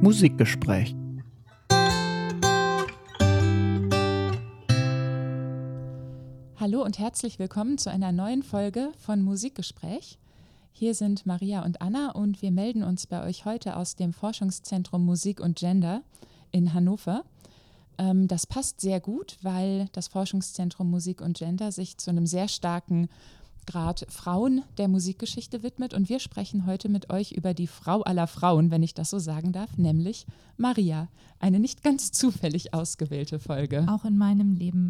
Musikgespräch. Hallo und herzlich willkommen zu einer neuen Folge von Musikgespräch. Hier sind Maria und Anna und wir melden uns bei euch heute aus dem Forschungszentrum Musik und Gender in Hannover. Das passt sehr gut, weil das Forschungszentrum Musik und Gender sich zu einem sehr starken Grad Frauen der Musikgeschichte widmet und wir sprechen heute mit euch über die Frau aller Frauen, wenn ich das so sagen darf, nämlich Maria. Eine nicht ganz zufällig ausgewählte Folge. Auch in meinem Leben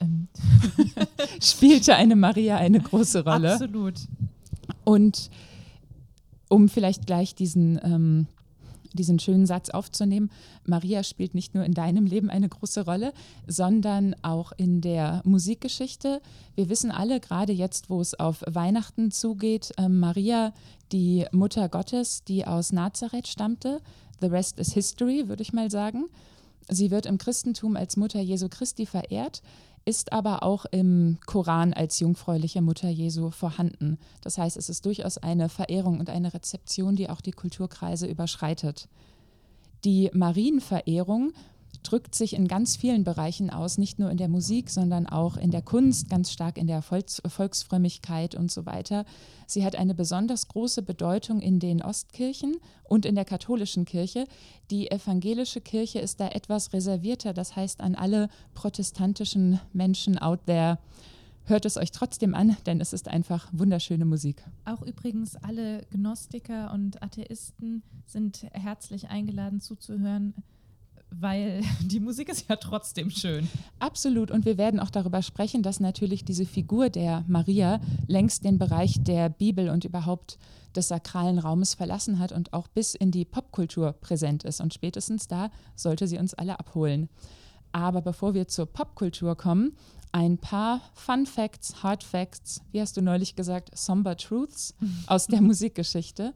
spielte eine Maria eine große Rolle. Absolut. Und um vielleicht gleich diesen schönen Satz aufzunehmen, Maria spielt nicht nur in deinem Leben eine große Rolle, sondern auch in der Musikgeschichte. Wir wissen alle, gerade jetzt, wo es auf Weihnachten zugeht, Maria, die Mutter Gottes, die aus Nazareth stammte, the rest is history, würde ich mal sagen. Sie wird im Christentum als Mutter Jesu Christi verehrt, ist aber auch im Koran als jungfräuliche Mutter Jesu vorhanden. Das heißt, es ist durchaus eine Verehrung und eine Rezeption, die auch die Kulturkreise überschreitet. Die Marienverehrung drückt sich in ganz vielen Bereichen aus, nicht nur in der Musik, sondern auch in der Kunst, ganz stark in der Volksfrömmigkeit und so weiter. Sie hat eine besonders große Bedeutung in den Ostkirchen und in der katholischen Kirche. Die evangelische Kirche ist da etwas reservierter, das heißt an alle protestantischen Menschen out there, hört es euch trotzdem an, denn es ist einfach wunderschöne Musik. Auch übrigens alle Gnostiker und Atheisten sind herzlich eingeladen zuzuhören, weil die Musik ist ja trotzdem schön. Absolut. Und wir werden auch darüber sprechen, dass natürlich diese Figur der Maria längst den Bereich der Bibel und überhaupt des sakralen Raumes verlassen hat und auch bis in die Popkultur präsent ist. Und spätestens da sollte sie uns alle abholen. Aber bevor wir zur Popkultur kommen, ein paar Fun Facts, Hard Facts, wie hast du neulich gesagt, Somber Truths aus der Musikgeschichte.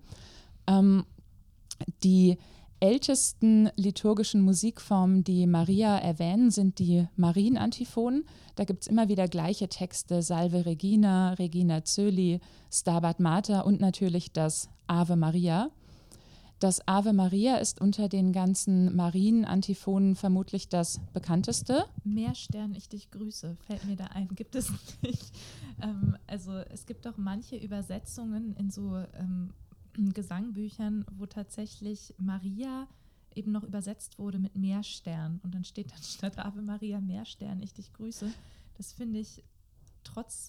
Die ältesten liturgischen Musikformen, die Maria erwähnen, sind die Marienantiphonen. Da gibt es immer wieder gleiche Texte, Salve Regina, Regina Coeli, Stabat Mater und natürlich das Ave Maria. Das Ave Maria ist unter den ganzen Marienantiphonen vermutlich das bekannteste. Meerstern, ich dich grüße, fällt mir da ein, gibt es nicht. Also es gibt auch manche Übersetzungen in so Gesangbüchern, wo tatsächlich Maria eben noch übersetzt wurde mit Meerstern und dann steht dann statt Ave Maria Meerstern, ich dich grüße. Das finde ich trotz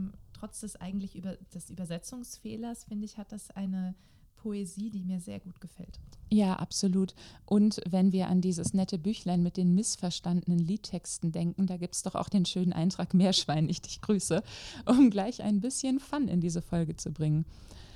des Übersetzungsfehlers, finde ich, hat das eine Poesie, die mir sehr gut gefällt. Ja, absolut. Und wenn wir an dieses nette Büchlein mit den missverstandenen Liedtexten denken, da gibt es doch auch den schönen Eintrag Meerschwein, ich dich grüße, um gleich ein bisschen Fun in diese Folge zu bringen.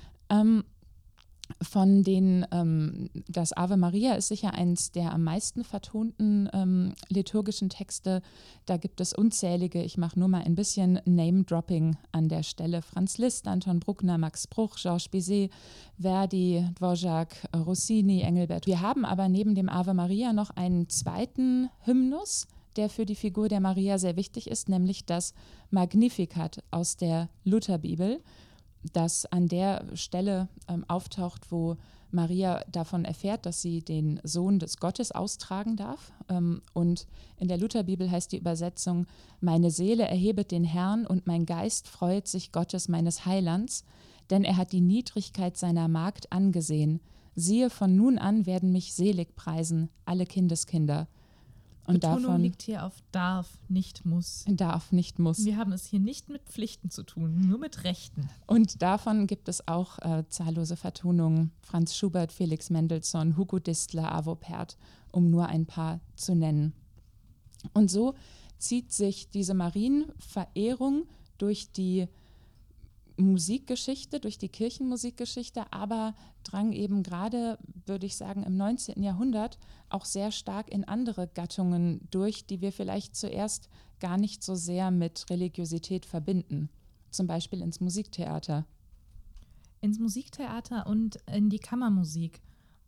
Das Ave Maria ist sicher eins der am meisten vertonten liturgischen Texte. Da gibt es unzählige, ich mache nur mal ein bisschen Name-Dropping an der Stelle. Franz Liszt, Anton Bruckner, Max Bruch, Georges Bizet, Verdi, Dvorak, Rossini, Engelbert. Wir haben aber neben dem Ave Maria noch einen zweiten Hymnus, der für die Figur der Maria sehr wichtig ist, nämlich das Magnificat aus der Lutherbibel, das an der Stelle auftaucht, wo Maria davon erfährt, dass sie den Sohn des Gottes austragen darf. Und in der Lutherbibel heißt die Übersetzung: Meine Seele erhebet den Herrn und mein Geist freut sich Gottes meines Heilands, denn er hat die Niedrigkeit seiner Magd angesehen. Siehe, von nun an werden mich selig preisen alle Kindeskinder. Und Betonung davon liegt hier auf darf, nicht muss. Darf, nicht muss. Wir haben es hier nicht mit Pflichten zu tun, nur mit Rechten. Und davon gibt es auch zahllose Vertonungen. Franz Schubert, Felix Mendelssohn, Hugo Distler, Arvo Pärt, um nur ein paar zu nennen. Und so zieht sich diese Marienverehrung durch die Musikgeschichte, durch die Kirchenmusikgeschichte, aber drang eben gerade, würde ich sagen, im 19. Jahrhundert auch sehr stark in andere Gattungen durch, die wir vielleicht zuerst gar nicht so sehr mit Religiosität verbinden. Zum Beispiel ins Musiktheater. Ins Musiktheater und in die Kammermusik.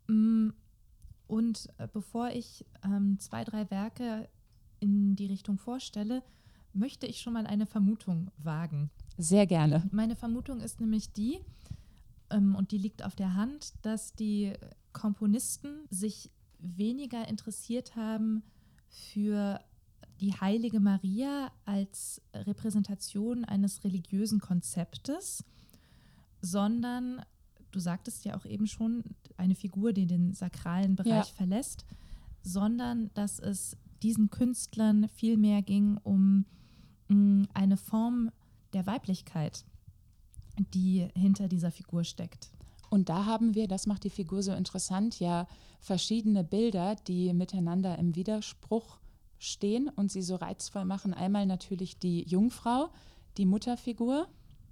Und bevor ich 2, 3 Werke in die Richtung vorstelle, möchte ich schon mal eine Vermutung wagen. Sehr gerne. Meine Vermutung ist nämlich die, und die liegt auf der Hand, dass die Komponisten sich weniger interessiert haben für die heilige Maria als Repräsentation eines religiösen Konzeptes, sondern, du sagtest ja auch eben schon, eine Figur, die den sakralen Bereich verlässt, sondern dass es diesen Künstlern viel mehr ging um eine Form der Weiblichkeit, die hinter dieser Figur steckt. Und da haben wir, das macht die Figur so interessant, ja verschiedene Bilder, die miteinander im Widerspruch stehen und sie so reizvoll machen. Einmal natürlich die Jungfrau, die Mutterfigur,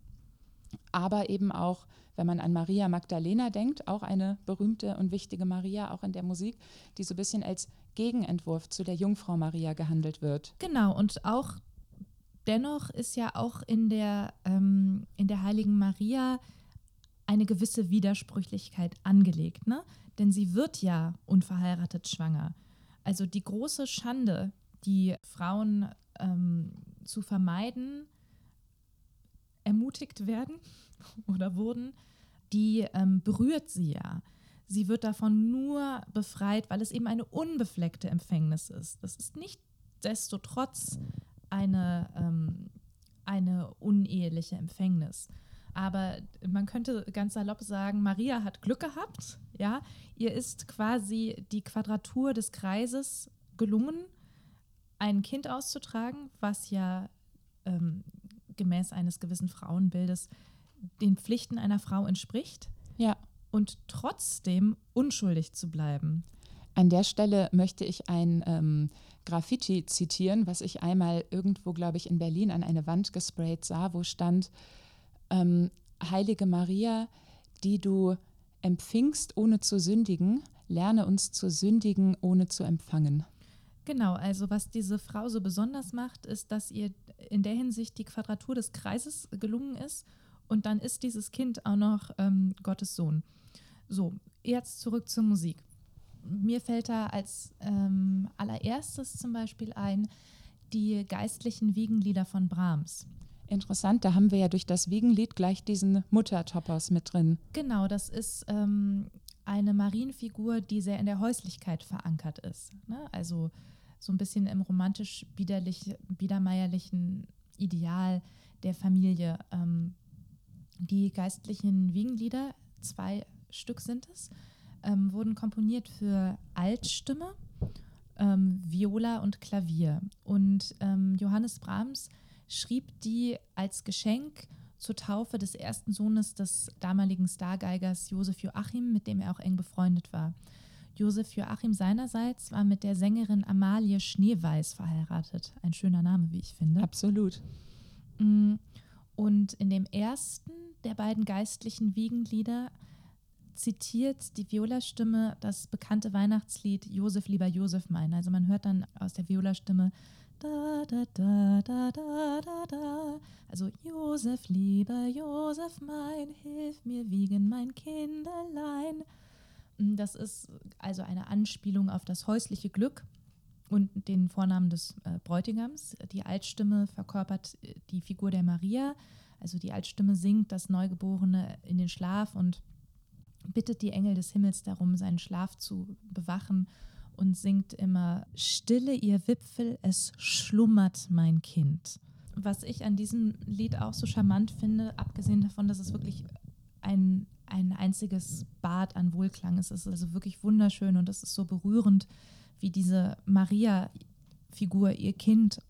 aber eben auch, wenn man an Maria Magdalena denkt, auch eine berühmte und wichtige Maria, auch in der Musik, die so ein bisschen als Gegenentwurf zu der Jungfrau Maria gehandelt wird. Genau, und auch dennoch ist ja auch in der heiligen Maria eine gewisse Widersprüchlichkeit angelegt, ne? Denn sie wird ja unverheiratet schwanger. Also die große Schande, die Frauen zu vermeiden, ermutigt werden oder wurden, die berührt sie ja. Sie wird davon nur befreit, weil es eben eine unbefleckte Empfängnis ist. Das ist nichtsdestotrotz eine uneheliche Empfängnis. Aber man könnte ganz salopp sagen, Maria hat Glück gehabt. Ja? Ihr ist quasi die Quadratur des Kreises gelungen, ein Kind auszutragen, was ja gemäß eines gewissen Frauenbildes den Pflichten einer Frau entspricht. Ja. Und trotzdem unschuldig zu bleiben. An der Stelle möchte ich ein Graffiti zitieren, was ich einmal irgendwo, glaube ich, in Berlin an eine Wand gesprayt sah, wo stand: Heilige Maria, die du empfingst, ohne zu sündigen, lerne uns zu sündigen, ohne zu empfangen. Genau, also was diese Frau so besonders macht, ist, dass ihr in der Hinsicht die Quadratur des Kreises gelungen ist und dann ist dieses Kind auch noch Gottes Sohn. So, jetzt zurück zur Musik. Mir fällt da als allererstes zum Beispiel ein, die geistlichen Wiegenlieder von Brahms. Interessant, da haben wir ja durch das Wiegenlied gleich diesen Muttertopos mit drin. Genau, das ist eine Marienfigur, die sehr in der Häuslichkeit verankert ist. Ne? Also so ein bisschen im romantisch-biedermeierlichen Ideal der Familie. Die geistlichen Wiegenlieder, 2 Stück sind es, wurden komponiert für Altstimme, Viola und Klavier. Und Johannes Brahms schrieb die als Geschenk zur Taufe des ersten Sohnes des damaligen Stargeigers Josef Joachim, mit dem er auch eng befreundet war. Josef Joachim seinerseits war mit der Sängerin Amalie Schneeweiß verheiratet. Ein schöner Name, wie ich finde. Absolut. Und in dem ersten der beiden geistlichen Wiegenlieder zitiert die Violastimme das bekannte Weihnachtslied Josef, lieber Josef mein. Also man hört dann aus der Violastimme da, da, da, da, da, da, da. Also Josef, lieber Josef mein, hilf mir wiegen mein Kinderlein. Das ist also eine Anspielung auf das häusliche Glück und den Vornamen des Bräutigams. Die Altstimme verkörpert die Figur der Maria. Also die Altstimme singt das Neugeborene in den Schlaf und bittet die Engel des Himmels darum, seinen Schlaf zu bewachen und singt immer: Stille, ihr Wipfel, es schlummert mein Kind. Was ich an diesem Lied auch so charmant finde, abgesehen davon, dass es wirklich ein einziges Bad an Wohlklang ist. Es ist also wirklich wunderschön und es ist so berührend, wie diese Maria-Figur ihr Kind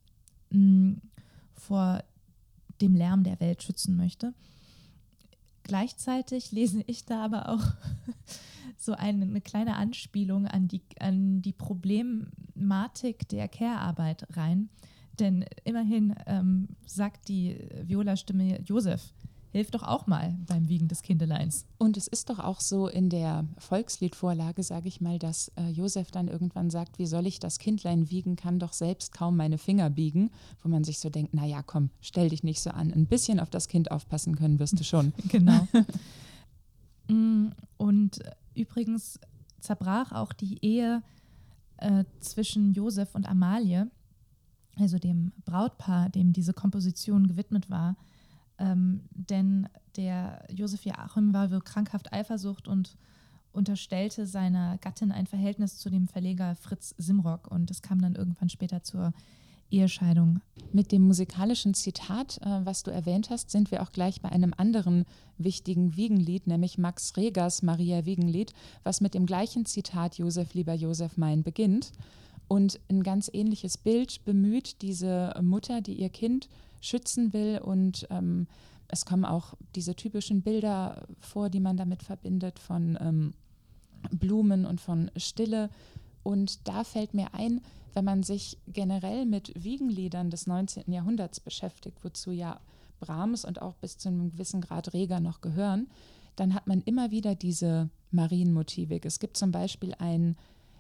vor dem Lärm der Welt schützen möchte. Gleichzeitig lese ich da aber auch so eine kleine Anspielung an die Problematik der Care-Arbeit rein. Denn immerhin sagt die Viola-Stimme: Josef, hilf doch auch mal beim Wiegen des Kindeleins. Und es ist doch auch so in der Volksliedvorlage, sage ich mal, dass Josef dann irgendwann sagt: Wie soll ich das Kindlein wiegen, kann doch selbst kaum meine Finger biegen. Wo man sich so denkt, naja, komm, stell dich nicht so an. Ein bisschen auf das Kind aufpassen können wirst du schon. Genau. Und übrigens zerbrach auch die Ehe zwischen Josef und Amalie, also dem Brautpaar, dem diese Komposition gewidmet war. Denn der Josef Joachim war so krankhaft Eifersucht und unterstellte seiner Gattin ein Verhältnis zu dem Verleger Fritz Simrock und es kam dann irgendwann später zur Ehescheidung. Mit dem musikalischen Zitat, was du erwähnt hast, sind wir auch gleich bei einem anderen wichtigen Wiegenlied, nämlich Max Regers Maria-Wiegenlied, was mit dem gleichen Zitat Josef, lieber Josef, mein beginnt. Und ein ganz ähnliches Bild bemüht diese Mutter, die ihr Kind schützen will. Und es kommen auch diese typischen Bilder vor, die man damit verbindet, von Blumen und von Stille. Und da fällt mir ein, wenn man sich generell mit Wiegenliedern des 19. Jahrhunderts beschäftigt, wozu ja Brahms und auch bis zu einem gewissen Grad Reger noch gehören, dann hat man immer wieder diese Marienmotivik. Es gibt zum Beispiel ein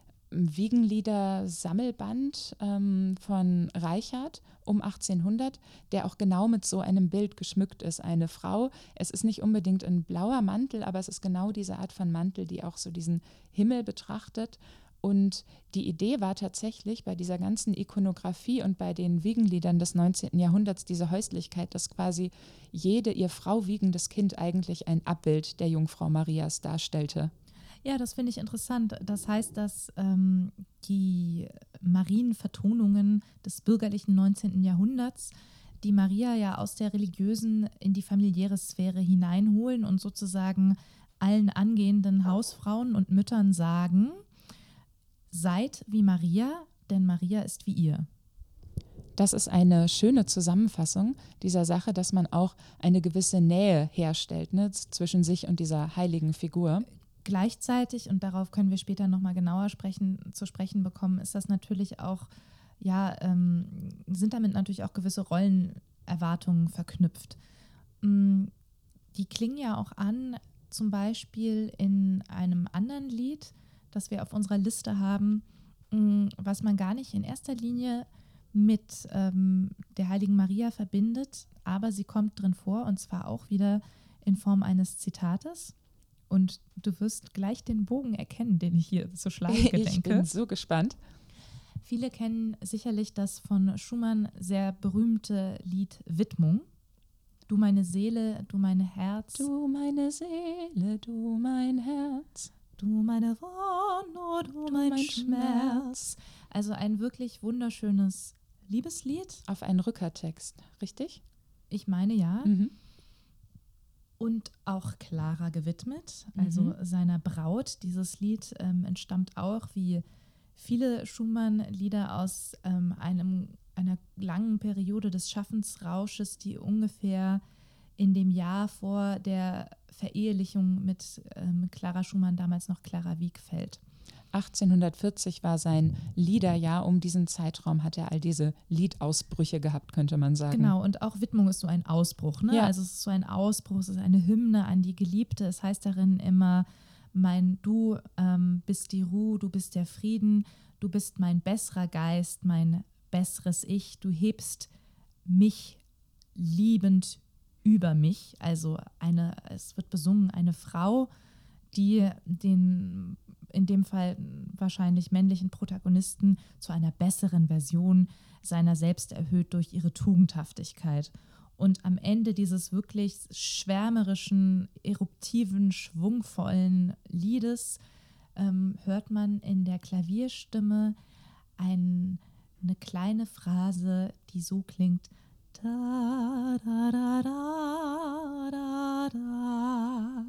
Wiegenlieder-Sammelband von Reichard um 1800, der auch genau mit so einem Bild geschmückt ist. Eine Frau, es ist nicht unbedingt ein blauer Mantel, aber es ist genau diese Art von Mantel, die auch so diesen Himmel betrachtet. Und die Idee war tatsächlich bei dieser ganzen Ikonografie und bei den Wiegenliedern des 19. Jahrhunderts diese Häuslichkeit, dass quasi jede ihr Frau wiegendes Kind eigentlich ein Abbild der Jungfrau Marias darstellte. Ja, das finde ich interessant. Das heißt, dass die Marienvertonungen des bürgerlichen 19. Jahrhunderts die Maria ja aus der religiösen in die familiäre Sphäre hineinholen und sozusagen allen angehenden Hausfrauen und Müttern sagen: Seid wie Maria, denn Maria ist wie ihr. Das ist eine schöne Zusammenfassung dieser Sache, dass man auch eine gewisse Nähe herstellt, ne, zwischen sich und dieser heiligen Figur. Gleichzeitig, und darauf können wir später nochmal genauer zu sprechen bekommen, ist das natürlich auch, sind damit natürlich auch gewisse Rollenerwartungen verknüpft. Die klingen ja auch an, zum Beispiel in einem anderen Lied, das wir auf unserer Liste haben, was man gar nicht in erster Linie mit der heiligen Maria verbindet, aber sie kommt drin vor, und zwar auch wieder in Form eines Zitates. Und du wirst gleich den Bogen erkennen, den ich hier zu schlagen gedenke. Ich bin so gespannt. Viele kennen sicherlich das von Schumann sehr berühmte Lied Widmung. Du meine Seele, du mein Herz. Du meine Seele, du mein Herz. Du meine Wonne, du mein Schmerz. Also ein wirklich wunderschönes Liebeslied. Auf einen Rückertext, richtig? Ich meine ja. Mhm. Und auch Clara gewidmet, also seiner Braut. Dieses Lied entstammt auch, wie viele Schumann-Lieder, aus einer langen Periode des Schaffensrausches, die ungefähr in dem Jahr vor der Verehelichung mit Clara Schumann, damals noch Clara Wieck, fällt. 1840 war sein Liederjahr. Um diesen Zeitraum hat er all diese Liedausbrüche gehabt, könnte man sagen. Genau, und auch Widmung ist so ein Ausbruch. Ne? Ja. Also es ist so ein Ausbruch, es ist eine Hymne an die Geliebte. Es heißt darin immer, du bist die Ruhe, du bist der Frieden, du bist mein besserer Geist, mein besseres Ich. Du hebst mich liebend über mich. Also es wird besungen, eine Frau, die den in dem Fall wahrscheinlich männlichen Protagonisten zu einer besseren Version seiner selbst erhöht durch ihre Tugendhaftigkeit. Und am Ende dieses wirklich schwärmerischen, eruptiven, schwungvollen Liedes hört man in der Klavierstimme eine kleine Phrase, die so klingt: da, da, da, da, da, da.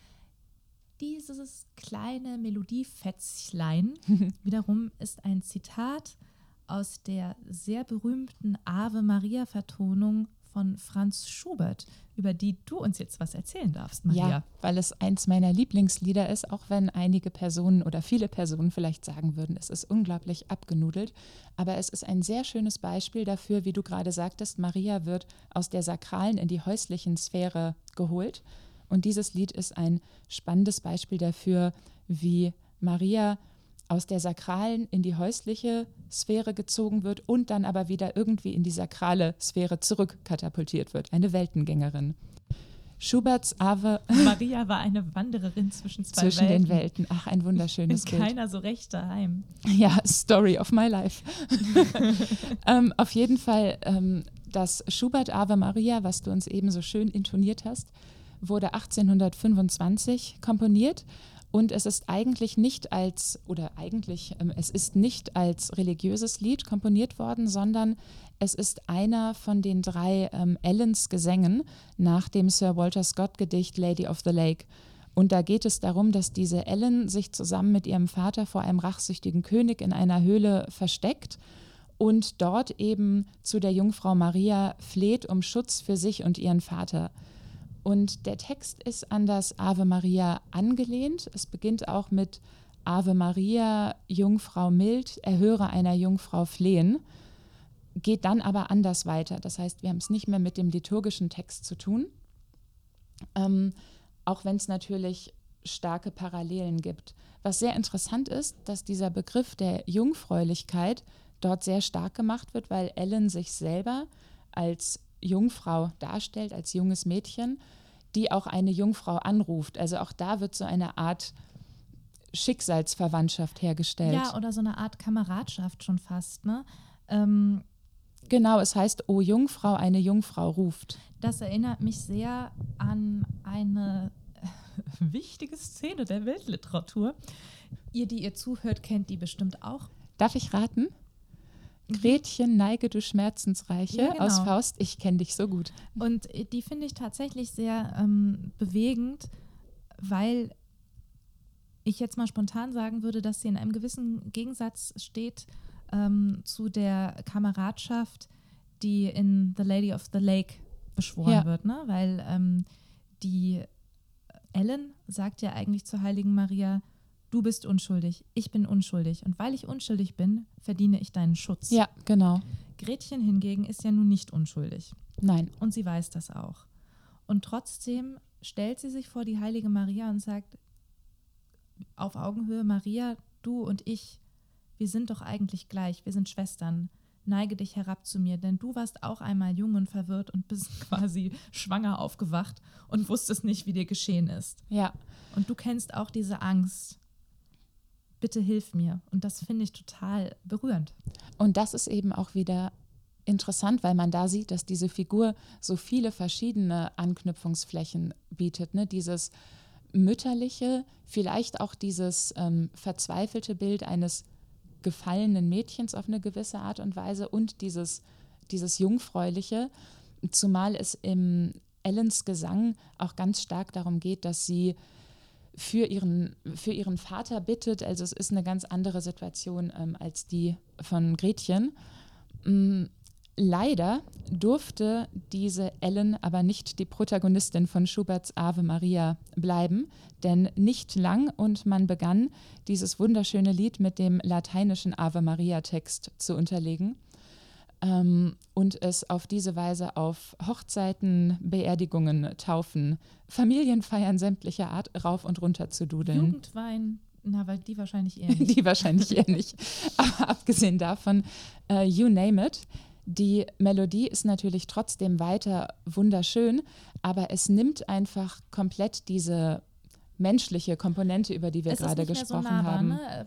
Dieses kleine Melodiefätzlein wiederum ist ein Zitat aus der sehr berühmten Ave Maria-Vertonung von Franz Schubert, über die du uns jetzt was erzählen darfst, Maria. Ja, weil es eins meiner Lieblingslieder ist, auch wenn einige Personen oder viele Personen vielleicht sagen würden, es ist unglaublich abgenudelt. Aber es ist ein sehr schönes Beispiel dafür, wie du gerade sagtest, Maria wird aus der sakralen in die häuslichen Sphäre geholt. Und dieses Lied ist ein spannendes Beispiel dafür, wie Maria aus der sakralen in die häusliche Sphäre gezogen wird und dann aber wieder irgendwie in die sakrale Sphäre zurückkatapultiert wird. Eine Weltengängerin. Schuberts Ave... Maria war eine Wandererin zwischen den Welten. Ach, ein wunderschönes Bild. Keiner so recht daheim. Ja, Story of my life. Auf jeden Fall, das Schubert Ave Maria, was du uns eben so schön intoniert hast, wurde 1825 komponiert Und es ist eigentlich nicht als, es ist nicht als religiöses Lied komponiert worden, sondern es ist einer von den 3 Ellens Gesängen nach dem Sir Walter Scott Gedicht Lady of the Lake. Und da geht es darum, dass diese Ellen sich zusammen mit ihrem Vater vor einem rachsüchtigen König in einer Höhle versteckt und dort eben zu der Jungfrau Maria fleht um Schutz für sich und ihren Vater. Und der Text ist an das Ave Maria angelehnt. Es beginnt auch mit Ave Maria, Jungfrau mild, erhöre einer Jungfrau flehen, geht dann aber anders weiter. Das heißt, wir haben es nicht mehr mit dem liturgischen Text zu tun, auch wenn es natürlich starke Parallelen gibt. Was sehr interessant ist, dass dieser Begriff der Jungfräulichkeit dort sehr stark gemacht wird, weil Ellen sich selber als Jungfrau darstellt, als junges Mädchen, die auch eine Jungfrau anruft. Also auch da wird so eine Art Schicksalsverwandtschaft hergestellt. Ja, oder so eine Art Kameradschaft schon fast, ne? Genau, es heißt, O Jungfrau, eine Jungfrau ruft. Das erinnert mich sehr an eine wichtige Szene der Weltliteratur. Ihr, die ihr zuhört, kennt die bestimmt auch. Darf ich raten? Gretchen, neige du Schmerzensreiche, ja, genau. Aus Faust, ich kenne dich so gut. Und die finde ich tatsächlich sehr bewegend, weil ich jetzt mal spontan sagen würde, dass sie in einem gewissen Gegensatz steht zu der Kameradschaft, die in The Lady of the Lake beschworen wird, ne? Weil die Ellen sagt ja eigentlich zur heiligen Maria, du bist unschuldig, ich bin unschuldig. Und weil ich unschuldig bin, verdiene ich deinen Schutz. Ja, genau. Gretchen hingegen ist ja nun nicht unschuldig. Nein. Und sie weiß das auch. Und trotzdem stellt sie sich vor die heilige Maria und sagt, auf Augenhöhe, Maria, du und ich, wir sind doch eigentlich gleich, wir sind Schwestern. Neige dich herab zu mir, denn du warst auch einmal jung und verwirrt und bist quasi schwanger aufgewacht und wusstest nicht, wie dir geschehen ist. Ja. Und du kennst auch diese Angst. Bitte hilf mir. Und das finde ich total berührend. Und das ist eben auch wieder interessant, weil man da sieht, dass diese Figur so viele verschiedene Anknüpfungsflächen bietet. Ne? Dieses mütterliche, vielleicht auch dieses verzweifelte Bild eines gefallenen Mädchens auf eine gewisse Art und Weise und dieses Jungfräuliche, zumal es im Ellens Gesang auch ganz stark darum geht, dass sie für ihren Vater bittet. Also es ist eine ganz andere Situation als die von Gretchen. Leider durfte diese Ellen aber nicht die Protagonistin von Schuberts Ave Maria bleiben, denn nicht lang und man begann, dieses wunderschöne Lied mit dem lateinischen Ave Maria-Text zu unterlegen und es auf diese Weise auf Hochzeiten, Beerdigungen, Taufen, Familienfeiern sämtlicher Art rauf und runter zu dudeln. Jugendwein, na, weil die wahrscheinlich eher nicht. Die wahrscheinlich eher nicht. Aber abgesehen davon, you name it. Die Melodie ist natürlich trotzdem weiter wunderschön, aber es nimmt einfach komplett diese menschliche Komponente, über die wir gerade gesprochen haben. Ne?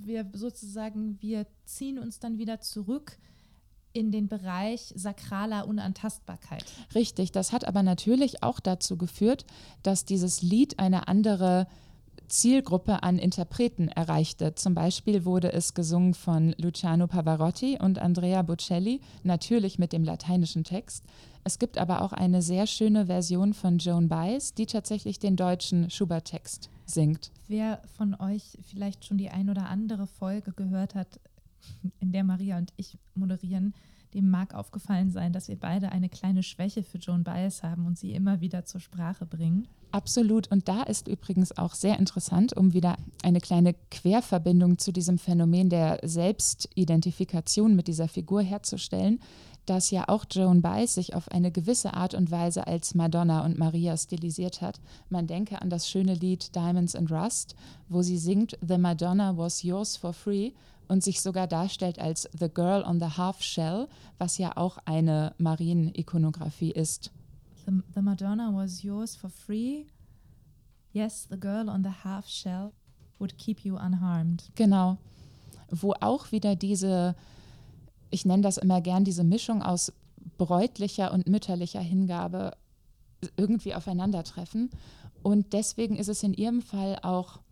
Wir ziehen uns dann wieder zurück in den Bereich sakraler Unantastbarkeit. Richtig, das hat aber natürlich auch dazu geführt, dass dieses Lied eine andere Zielgruppe an Interpreten erreichte. Zum Beispiel wurde es gesungen von Luciano Pavarotti und Andrea Bocelli, natürlich mit dem lateinischen Text. Es gibt aber auch eine sehr schöne Version von Joan Baez, die tatsächlich den deutschen Schubert-Text singt. Wer von euch vielleicht schon die ein oder andere Folge gehört hat, in der Maria und ich moderieren, dem mag aufgefallen sein, dass wir beide eine kleine Schwäche für Joan Baez haben und sie immer wieder zur Sprache bringen. Absolut. Und da ist übrigens auch sehr interessant, um wieder eine kleine Querverbindung zu diesem Phänomen der Selbstidentifikation mit dieser Figur herzustellen, dass ja auch Joan Baez sich auf eine gewisse Art und Weise als Madonna und Maria stilisiert hat. Man denke an das schöne Lied Diamonds and Rust, wo sie singt „The Madonna was yours for free" und sich sogar darstellt als The Girl on the Half Shell, was ja auch eine Marienikonographie ist. The Madonna was yours for free. Yes, the girl on the half shell would keep you unharmed. Genau. Wo auch wieder diese, ich nenne das immer gern, diese Mischung aus bräutlicher und mütterlicher Hingabe irgendwie aufeinandertreffen. Und deswegen ist es in ihrem Fall auch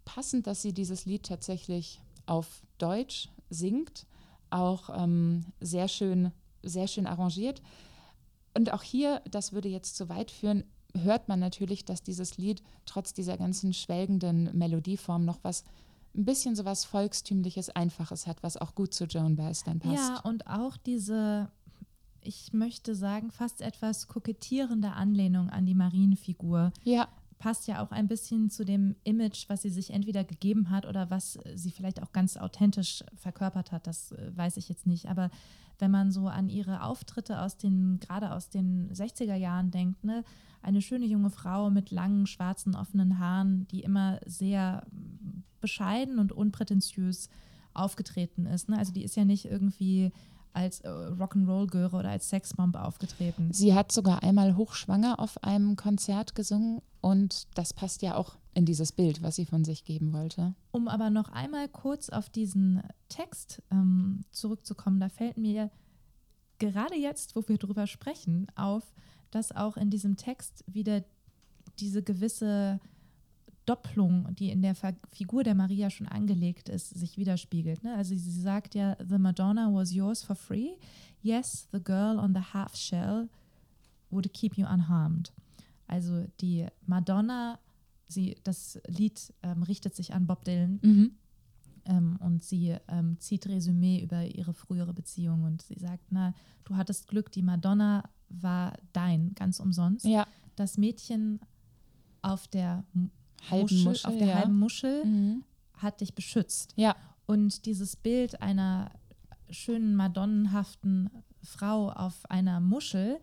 passend, dass sie dieses Lied tatsächlich auf Deutsch singt, auch sehr schön arrangiert. Und auch hier, das würde jetzt zu weit führen, hört man natürlich, dass dieses Lied trotz dieser ganzen schwelgenden Melodieform noch ein bisschen so was Volkstümliches, Einfaches hat, was auch gut zu Joan Baez dann passt. Ja, und auch diese, ich möchte sagen, fast etwas kokettierende Anlehnung an die Marienfigur. Ja. Passt ja auch ein bisschen zu dem Image, was sie sich entweder gegeben hat oder was sie vielleicht auch ganz authentisch verkörpert hat. Das weiß ich jetzt nicht. Aber wenn man so an ihre Auftritte gerade aus den 60er Jahren denkt, ne? Eine schöne junge Frau mit langen, schwarzen, offenen Haaren, die immer sehr bescheiden und unprätentiös aufgetreten ist. Ne? Also die ist ja nicht irgendwie als Rock'n'Roll-Göre oder als Sexbomb aufgetreten. Sie hat sogar einmal hochschwanger auf einem Konzert gesungen und das passt ja auch in dieses Bild, was sie von sich geben wollte. Um aber noch einmal kurz auf diesen Text zurückzukommen, da fällt mir gerade jetzt, wo wir drüber sprechen, auf, dass auch in diesem Text wieder diese gewisse Doppelung, die in der Figur der Maria schon angelegt ist, sich widerspiegelt. Ne? Also sie sagt ja, the Madonna was yours for free. Yes, the girl on the half shell would keep you unharmed. Also die Madonna, das Lied richtet sich an Bob Dylan und sie zieht Resümee über ihre frühere Beziehung und sie sagt, na, du hattest Glück, die Madonna war dein, ganz umsonst. Ja. Das Mädchen auf der halben Muschel hat dich beschützt. Ja. Und dieses Bild einer schönen, madonnenhaften Frau auf einer Muschel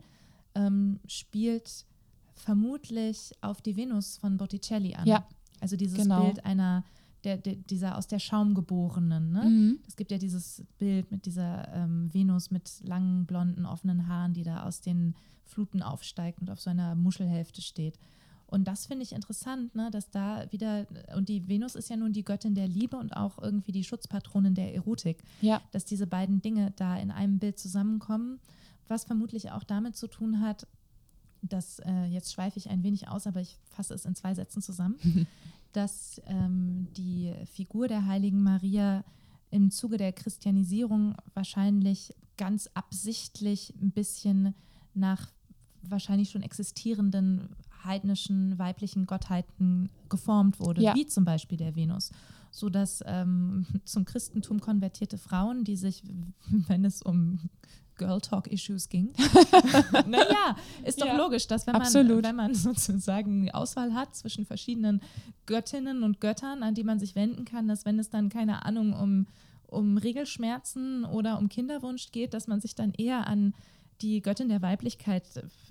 spielt vermutlich auf die Venus von Botticelli an. Ja. Also dieses Bild dieser aus der Schaum geborenen. Ne? Es gibt ja dieses Bild mit dieser Venus mit langen, blonden, offenen Haaren, die da aus den Fluten aufsteigt und auf so einer Muschelhälfte steht. Und das finde ich interessant, ne, dass da wieder, und die Venus ist ja nun die Göttin der Liebe und auch irgendwie die Schutzpatronin der Erotik, dass diese beiden Dinge da in einem Bild zusammenkommen, was vermutlich auch damit zu tun hat, dass, jetzt schweife ich ein wenig aus, aber ich fasse es in 2 Sätzen zusammen, dass die Figur der heiligen Maria im Zuge der Christianisierung wahrscheinlich ganz absichtlich ein bisschen nach wahrscheinlich schon existierenden heidnischen weiblichen Gottheiten geformt wurde, wie zum Beispiel der Venus, sodass zum Christentum konvertierte Frauen, die sich, wenn es um Girl-Talk-Issues ging, naja, ist doch logisch, dass wenn man sozusagen die Auswahl hat zwischen verschiedenen Göttinnen und Göttern, an die man sich wenden kann, dass wenn es dann, keine Ahnung, um Regelschmerzen oder um Kinderwunsch geht, dass man sich dann eher an die Göttin der Weiblichkeit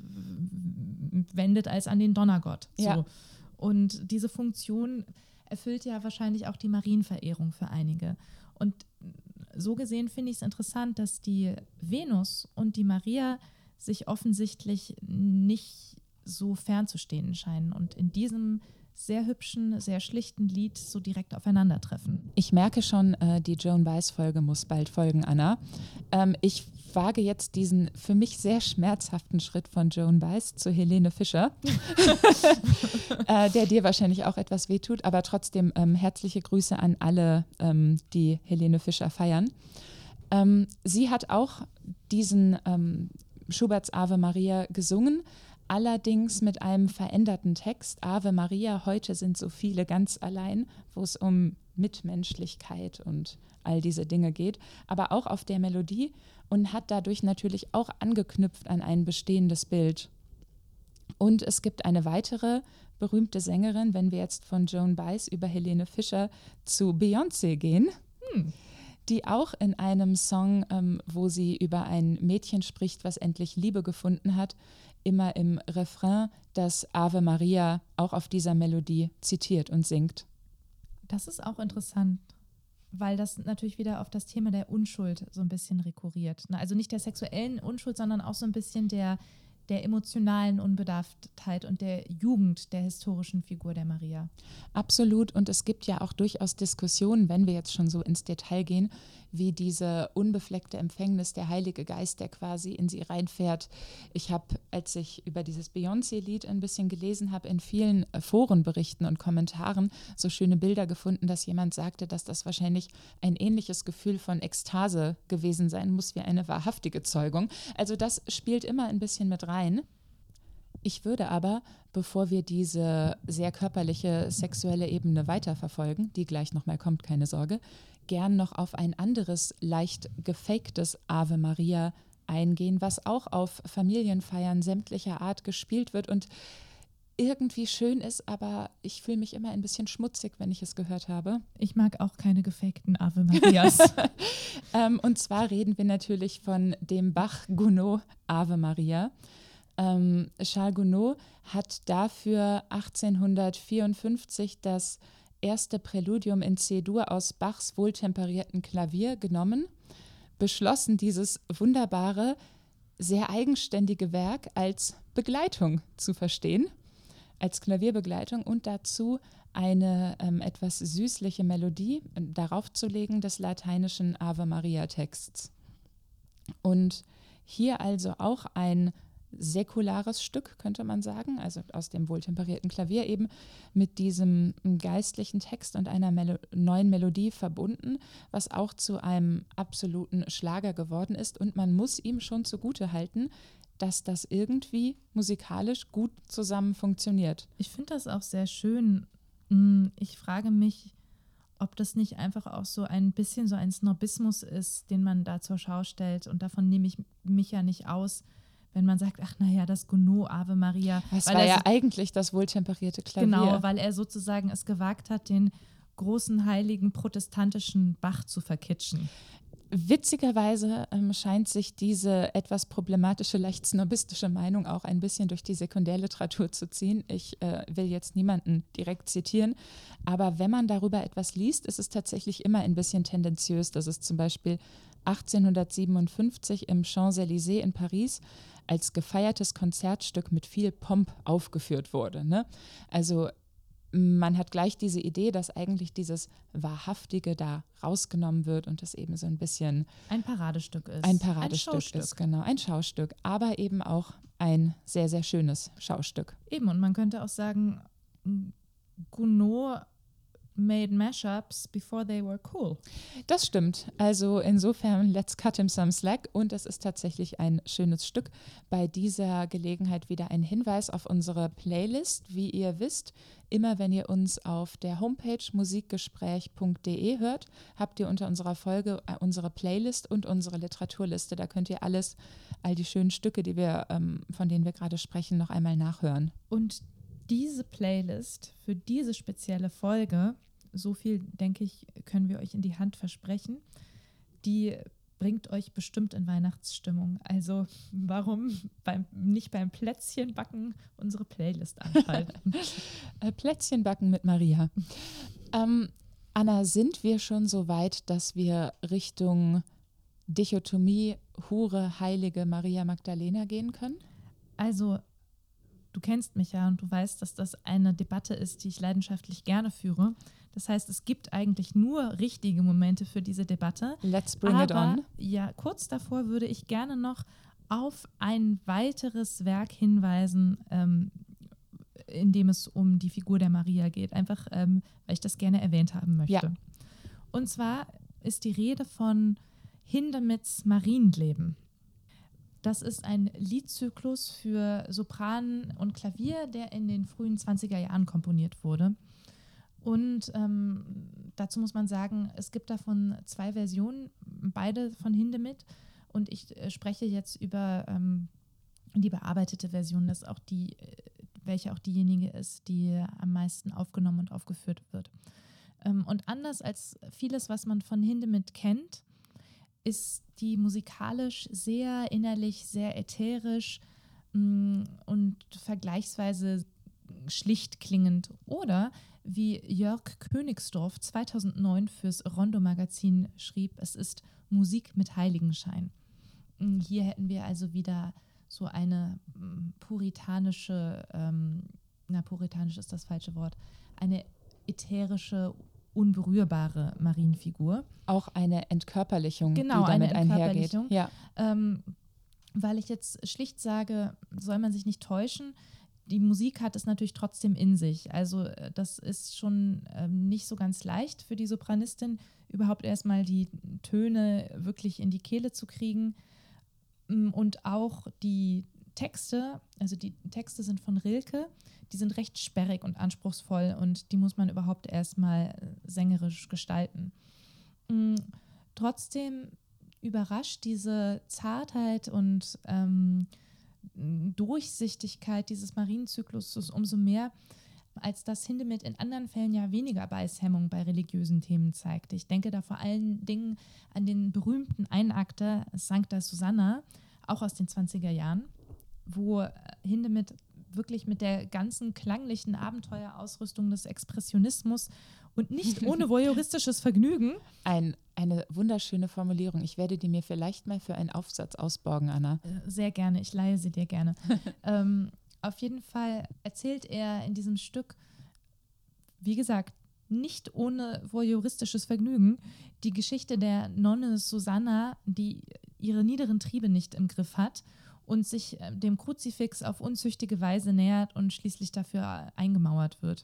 wendet als an den Donnergott. So. Ja. Und diese Funktion erfüllt ja wahrscheinlich auch die Marienverehrung für einige. Und so gesehen finde ich es interessant, dass die Venus und die Maria sich offensichtlich nicht so fernzustehen scheinen und in diesem sehr hübschen, sehr schlichten Lied so direkt aufeinandertreffen. Ich merke schon, die Joan Baez-Folge muss bald folgen, Anna. Ich wage jetzt diesen für mich sehr schmerzhaften Schritt von Joan Baez zu Helene Fischer, der dir wahrscheinlich auch etwas wehtut, aber trotzdem herzliche Grüße an alle, die Helene Fischer feiern. Sie hat auch diesen Schuberts Ave Maria gesungen, allerdings mit einem veränderten Text. Ave Maria, heute sind so viele ganz allein, wo es um Mitmenschlichkeit und all diese Dinge geht, aber auch auf der Melodie und hat dadurch natürlich auch angeknüpft an ein bestehendes Bild. Und es gibt eine weitere berühmte Sängerin, wenn wir jetzt von Joan Baez über Helene Fischer zu Beyoncé gehen, die auch in einem Song, wo sie über ein Mädchen spricht, was endlich Liebe gefunden hat, immer im Refrain das Ave Maria auch auf dieser Melodie zitiert und singt. Das ist auch interessant, weil das natürlich wieder auf das Thema der Unschuld so ein bisschen rekurriert. Also nicht der sexuellen Unschuld, sondern auch so ein bisschen der emotionalen Unbedarftheit und der Jugend der historischen Figur der Maria. Absolut. Und es gibt ja auch durchaus Diskussionen, wenn wir jetzt schon so ins Detail gehen, wie diese unbefleckte Empfängnis, der Heilige Geist, der quasi in sie reinfährt. Ich habe, als ich über dieses Beyoncé-Lied ein bisschen gelesen habe, in vielen Forenberichten und Kommentaren so schöne Bilder gefunden, dass jemand sagte, dass das wahrscheinlich ein ähnliches Gefühl von Ekstase gewesen sein muss wie eine wahrhaftige Zeugung. Also das spielt immer ein bisschen mit rein. Ich würde aber, bevor wir diese sehr körperliche sexuelle Ebene weiterverfolgen, die gleich nochmal kommt, keine Sorge, gern noch auf ein anderes, leicht gefaktes Ave Maria eingehen, was auch auf Familienfeiern sämtlicher Art gespielt wird und irgendwie schön ist, aber ich fühle mich immer ein bisschen schmutzig, wenn ich es gehört habe. Ich mag auch keine gefakten Ave Marias. Und zwar reden wir natürlich von dem Bach-Gounod Ave Maria. Charles Gounod hat dafür 1854 das erste Präludium in C-Dur aus Bachs wohltemperierten Klavier genommen, beschlossen, dieses wunderbare, sehr eigenständige Werk als Begleitung zu verstehen, als Klavierbegleitung und dazu eine etwas süßliche Melodie darauf zu legen des lateinischen Ave Maria Texts. Und hier also auch ein säkulares Stück, könnte man sagen, also aus dem wohltemperierten Klavier eben mit diesem geistlichen Text und einer neuen Melodie verbunden, was auch zu einem absoluten Schlager geworden ist. Und man muss ihm schon zugutehalten, dass das irgendwie musikalisch gut zusammen funktioniert. Ich finde das auch sehr schön. Ich frage mich, ob das nicht einfach auch so ein bisschen so ein Snobismus ist, den man da zur Schau stellt. Und davon nehme ich mich ja nicht aus, wenn man sagt, ach naja, das Gounod Ave Maria. Das war ja eigentlich das wohltemperierte Klavier. Genau, weil er sozusagen es gewagt hat, den großen heiligen protestantischen Bach zu verkitschen. Witzigerweise scheint sich diese etwas problematische, leicht snobistische Meinung auch ein bisschen durch die Sekundärliteratur zu ziehen. Ich will jetzt niemanden direkt zitieren, aber wenn man darüber etwas liest, ist es tatsächlich immer ein bisschen tendenziös, dass es zum Beispiel 1857 im Champs-Élysées in Paris als gefeiertes Konzertstück mit viel Pomp aufgeführt wurde. Ne? Also man hat gleich diese Idee, dass eigentlich dieses Wahrhaftige da rausgenommen wird und das eben so ein bisschen ein Paradestück ist. Ein Paradestück ist, genau, ein Schaustück, aber eben auch ein sehr, sehr schönes Schaustück. Eben, und man könnte auch sagen, Gounod made mashups before they were cool. Das stimmt. Also insofern, let's cut him some slack. Und es ist tatsächlich ein schönes Stück. Bei dieser Gelegenheit wieder ein Hinweis auf unsere Playlist. Wie ihr wisst, immer wenn ihr uns auf der Homepage musikgespräch.de hört, habt ihr unter unserer Folge unsere Playlist und unsere Literaturliste. Da könnt ihr all die schönen Stücke, von denen wir gerade sprechen, noch einmal nachhören. Und diese Playlist für diese spezielle Folge, so viel, denke ich, können wir euch in die Hand versprechen, die bringt euch bestimmt in Weihnachtsstimmung. Also warum nicht beim Plätzchenbacken unsere Playlist anschalten? Plätzchenbacken mit Maria. Anna, sind wir schon so weit, dass wir Richtung Dichotomie Hure, Heilige, Maria Magdalena gehen können? Also du kennst mich ja und du weißt, dass das eine Debatte ist, die ich leidenschaftlich gerne führe. Das heißt, es gibt eigentlich nur richtige Momente für diese Debatte. Let's bring it on. Ja, kurz davor würde ich gerne noch auf ein weiteres Werk hinweisen, in dem es um die Figur der Maria geht. Einfach, weil ich das gerne erwähnt haben möchte. Ja. Und zwar ist die Rede von Hindemiths Marienleben. Das ist ein Liedzyklus für Sopran und Klavier, der in den frühen 20er Jahren komponiert wurde. Und dazu muss man sagen, es gibt davon 2 Versionen, beide von Hindemith. Und ich spreche jetzt über die bearbeitete Version, welche auch diejenige ist, die am meisten aufgenommen und aufgeführt wird. Und anders als vieles, was man von Hindemith kennt, ist die musikalisch sehr innerlich, sehr ätherisch und vergleichsweise schlicht klingend. Oder wie Jörg Königsdorf 2009 fürs Rondo-Magazin schrieb, es ist Musik mit Heiligenschein. Hier hätten wir also wieder so eine puritanische, puritanisch ist das falsche Wort, eine ätherische, unberührbare Marienfigur. Auch eine Entkörperlichung, Genau, die damit eine einhergeht. Entkörperlichung. Ja. Weil ich jetzt schlicht sage, soll man sich nicht täuschen, die Musik hat es natürlich trotzdem in sich. Also das ist schon nicht so ganz leicht für die Sopranistin, überhaupt erstmal die Töne wirklich in die Kehle zu kriegen. Und auch die Texte, also die Texte sind von Rilke, die sind recht sperrig und anspruchsvoll und die muss man überhaupt erstmal sängerisch gestalten. Trotzdem überrascht diese Zartheit und Durchsichtigkeit dieses Marienzykluses umso mehr, als dass Hindemith in anderen Fällen ja weniger Beißhemmung bei religiösen Themen zeigt. Ich denke da vor allen Dingen an den berühmten Einakter Sancta Susanna, auch aus den 20er Jahren, wo Hindemith wirklich mit der ganzen klanglichen Abenteuerausrüstung des Expressionismus und nicht ohne voyeuristisches Vergnügen. Eine wunderschöne Formulierung. Ich werde die mir vielleicht mal für einen Aufsatz ausborgen, Anna. Sehr gerne, ich leihe sie dir gerne. Auf jeden Fall erzählt er in diesem Stück, wie gesagt, nicht ohne voyeuristisches Vergnügen, die Geschichte der Nonne Susanna, die ihre niederen Triebe nicht im Griff hat und sich dem Kruzifix auf unzüchtige Weise nähert und schließlich dafür eingemauert wird.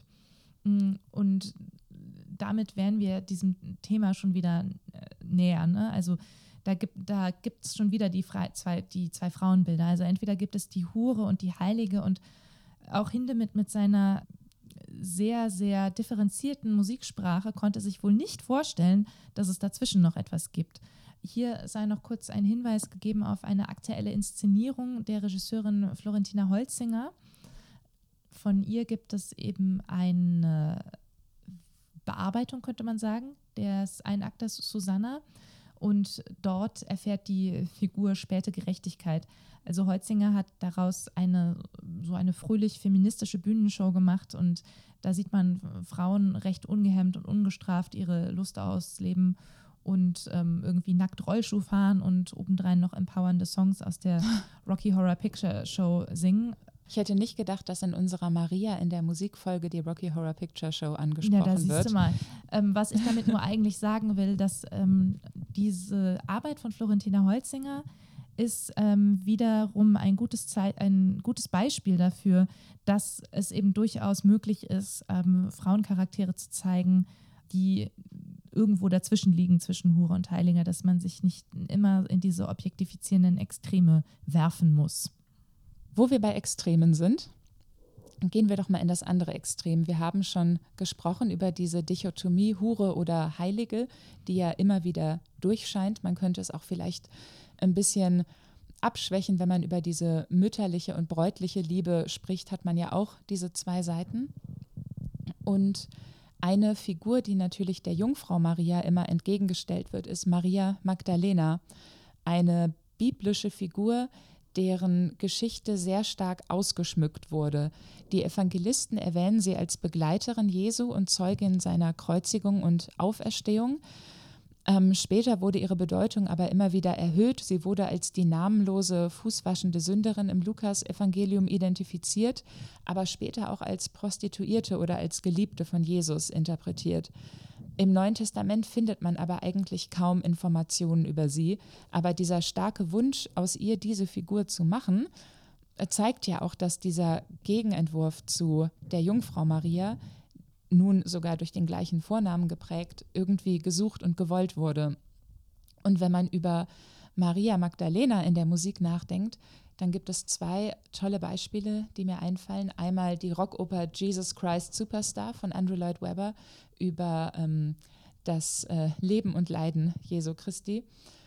Und damit wären wir diesem Thema schon wieder näher. Ne? Also da gibt es schon wieder die zwei Frauenbilder. Also entweder gibt es die Hure und die Heilige und auch Hindemith mit seiner sehr, sehr differenzierten Musiksprache konnte sich wohl nicht vorstellen, dass es dazwischen noch etwas gibt. Hier sei noch kurz ein Hinweis gegeben auf eine aktuelle Inszenierung der Regisseurin Florentina Holzinger. Von ihr gibt es eben eine Bearbeitung, könnte man sagen, des Einakters Susanna. Und dort erfährt die Figur späte Gerechtigkeit. Also Holzinger hat daraus eine fröhlich feministische Bühnenshow gemacht und da sieht man Frauen recht ungehemmt und ungestraft ihre Lust ausleben und irgendwie nackt Rollschuh fahren und obendrein noch empowernde Songs aus der Rocky Horror Picture Show singen. Ich hätte nicht gedacht, dass in unserer Maria in der Musikfolge die Rocky Horror Picture Show angesprochen wird. Ja, da siehst du mal. Was ich damit nur eigentlich sagen will, dass diese Arbeit von Florentina Holzinger ist wiederum ein gutes Beispiel dafür, dass es eben durchaus möglich ist, Frauencharaktere zu zeigen, die irgendwo dazwischen liegen, zwischen Hure und Heiliger, dass man sich nicht immer in diese objektifizierenden Extreme werfen muss. Wo wir bei Extremen sind, gehen wir doch mal in das andere Extrem. Wir haben schon gesprochen über diese Dichotomie Hure oder Heilige, die ja immer wieder durchscheint. Man könnte es auch vielleicht ein bisschen abschwächen, wenn man über diese mütterliche und bräutliche Liebe spricht, hat man ja auch diese zwei Seiten. Und eine Figur, die natürlich der Jungfrau Maria immer entgegengestellt wird, ist Maria Magdalena, eine biblische Figur, deren Geschichte sehr stark ausgeschmückt wurde. Die Evangelisten erwähnen sie als Begleiterin Jesu und Zeugin seiner Kreuzigung und Auferstehung. Später wurde ihre Bedeutung aber immer wieder erhöht. Sie wurde als die namenlose, fußwaschende Sünderin im Lukas-Evangelium identifiziert, aber später auch als Prostituierte oder als Geliebte von Jesus interpretiert. Im Neuen Testament findet man aber eigentlich kaum Informationen über sie, aber dieser starke Wunsch, aus ihr diese Figur zu machen, zeigt ja auch, dass dieser Gegenentwurf zu der Jungfrau Maria, nun sogar durch den gleichen Vornamen geprägt, irgendwie gesucht und gewollt wurde. Und wenn man über Maria Magdalena in der Musik nachdenkt, dann gibt es zwei tolle Beispiele, die mir einfallen. Einmal die Rockoper Jesus Christ Superstar von Andrew Lloyd Webber über das Leben und Leiden Jesu Christi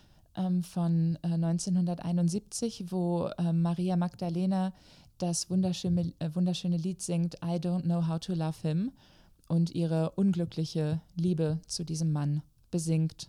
von 1971, wo Maria Magdalena das wunderschöne Lied singt I Don't Know How to Love Him und ihre unglückliche Liebe zu diesem Mann besingt.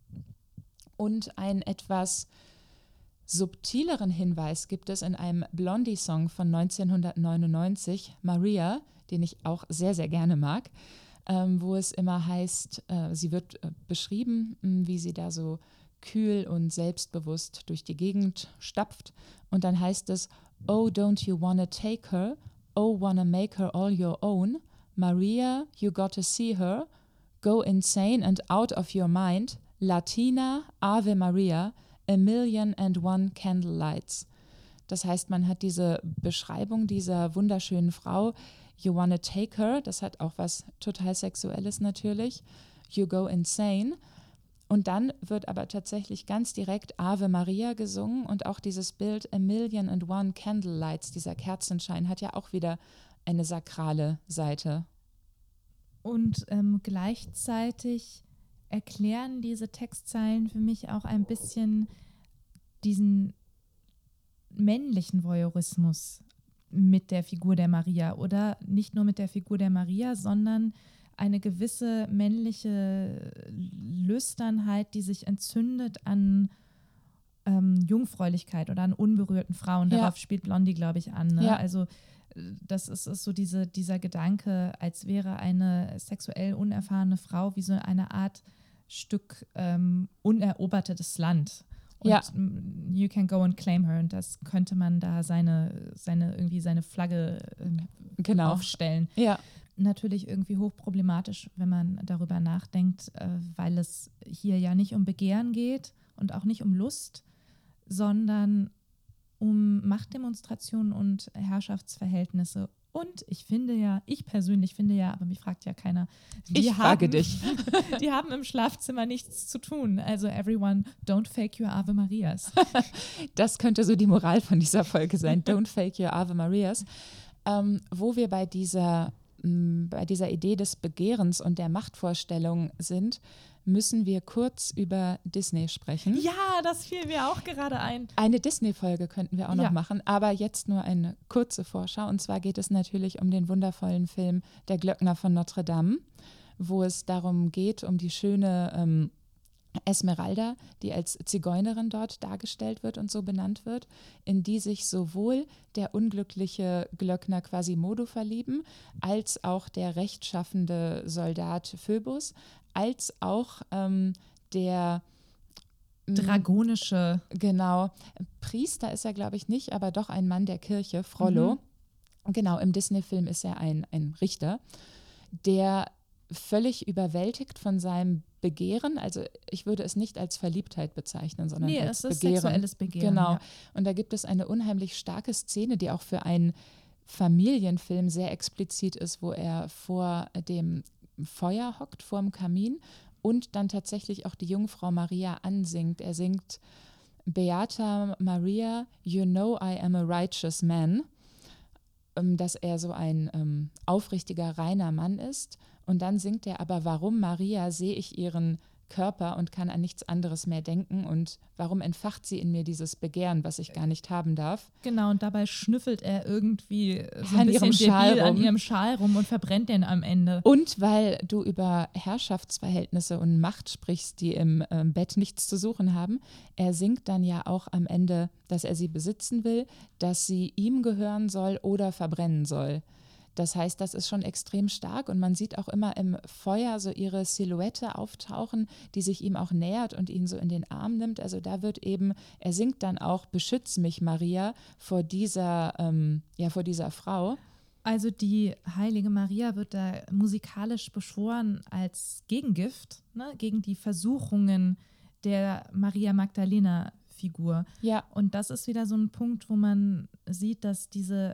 Und einen etwas subtileren Hinweis gibt es in einem Blondie-Song von 1999, Maria, den ich auch sehr, sehr gerne mag, wo es immer heißt, sie wird beschrieben, wie sie da so kühl und selbstbewusst durch die Gegend stapft. Und dann heißt es, oh, don't you wanna take her? Oh, wanna make her all your own? Maria, you gotta see her. Go insane and out of your mind, Latina, Ave Maria, a million and one candlelights. Das heißt, man hat diese Beschreibung dieser wunderschönen Frau, you wanna take her, das hat auch was total Sexuelles natürlich, you go insane. Und dann wird aber tatsächlich ganz direkt Ave Maria gesungen und auch dieses Bild A Million and One Candlelights, dieser Kerzenschein, hat ja auch wieder eine sakrale Seite. Und gleichzeitig erklären diese Textzeilen für mich auch ein bisschen diesen männlichen Voyeurismus mit der Figur der Maria oder nicht nur mit der Figur der Maria, sondern eine gewisse männliche Lüsternheit, die sich entzündet an Jungfräulichkeit oder an unberührten Frauen. Darauf spielt Blondie, glaube ich, an. Ne? Ja. Also das ist so dieser Gedanke, als wäre eine sexuell unerfahrene Frau wie so eine Art Stück unerobertes Land. Und you can go and claim her. Und das könnte man da seine Flagge aufstellen. Ja. Natürlich irgendwie hochproblematisch, wenn man darüber nachdenkt, weil es hier ja nicht um Begehren geht und auch nicht um Lust, sondern um Machtdemonstrationen und Herrschaftsverhältnisse. Und ich persönlich finde ja, aber mich fragt ja keiner, ich frage dich. Die haben im Schlafzimmer nichts zu tun. Also everyone, don't fake your Ave Marias. Das könnte so die Moral von dieser Folge sein, don't fake your Ave Marias. Wo wir bei dieser Idee des Begehrens und der Machtvorstellung sind, müssen wir kurz über Disney sprechen. Ja, das fiel mir auch gerade ein. Eine Disney-Folge könnten wir auch noch machen, aber jetzt nur eine kurze Vorschau. Und zwar geht es natürlich um den wundervollen Film Der Glöckner von Notre Dame, wo es darum geht, um die schöne Esmeralda, die als Zigeunerin dort dargestellt wird und so benannt wird, in die sich sowohl der unglückliche Glöckner Quasimodo verlieben, als auch der rechtschaffende Soldat Phoebus, als auch der dragonische. Genau, Priester ist er, glaube ich, nicht, aber doch ein Mann der Kirche, Frollo. Genau, im Disney-Film ist er ein Richter, der völlig überwältigt von seinem Begehren, also ich würde es nicht als Verliebtheit bezeichnen, sondern als es ist Begehren. Sexuelles Begehren. Genau. Ja. Und da gibt es eine unheimlich starke Szene, die auch für einen Familienfilm sehr explizit ist, wo er vor dem Feuer hockt, vor dem Kamin und dann tatsächlich auch die Jungfrau Maria ansingt. Er singt Beata Maria, you know I am a righteous man, dass er so ein aufrichtiger, reiner Mann ist. Und dann singt er aber, warum Maria sehe ich ihren Körper und kann an nichts anderes mehr denken und warum entfacht sie in mir dieses Begehren, was ich gar nicht haben darf. Genau, und dabei schnüffelt er irgendwie so ein bisschen an ihrem Schal rum und verbrennt den am Ende. Und weil du über Herrschaftsverhältnisse und Macht sprichst, die im Bett nichts zu suchen haben, er singt dann ja auch am Ende, dass er sie besitzen will, dass sie ihm gehören soll oder verbrennen soll. Das heißt, das ist schon extrem stark und man sieht auch immer im Feuer so ihre Silhouette auftauchen, die sich ihm auch nähert und ihn so in den Arm nimmt. Also da wird eben, er singt dann auch, beschütz mich, Maria, vor dieser Frau. Also die heilige Maria wird da musikalisch beschworen als Gegengift, ne, gegen die Versuchungen der Maria Magdalena-Figur. Ja. Und das ist wieder so ein Punkt, wo man sieht, dass diese